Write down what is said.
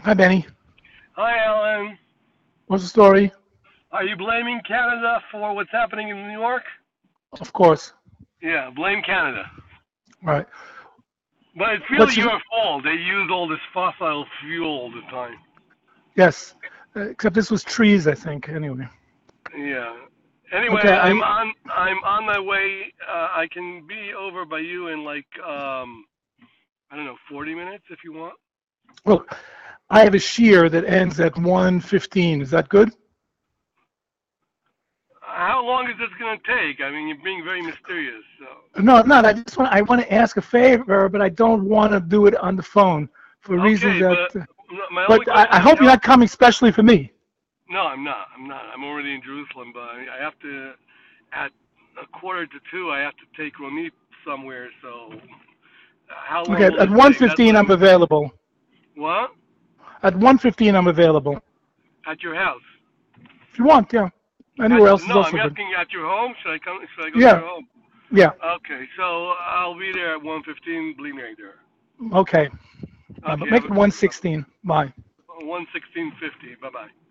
Hi, Benny. Hi, Alan. What's the story? Are you blaming Canada for what's happening in New York? Of course. Yeah, blame Canada. All right. But it's really What's your fault. They use all this fossil fuel all the time. yes? Except this was trees, I think. Anyway. Yeah. Anyway, Okay. I'm on my way. I can be over by you in like I don't know, 40 minutes if you want. Well, I have a shear that ends at 1:15. Is that good? How long is this going to take? I mean, you're being very mysterious. So. No, not. I want to ask a favor, but I don't want to do it on the phone for reasons Okay, that. but my only But I question is hope you're how. not coming specially for me. No, I'm not. I'm not. I'm already in Jerusalem, but I have to at a quarter to two. I have to take Ronit somewhere. So how Okay. long will At it take? That's 1:15, what I'm I'm. available. What? At 1:15, I'm available. At your house? If you want, yeah. At Anywhere else is no, I'm also good. asking at your home. Should I come? Should I go to Yeah. your home? Yeah. Okay, so I'll be there at 1:15. Believe me, right there. Okay. But Okay, make have it a good one. 1:16. Bye. 1:16:50. Bye bye.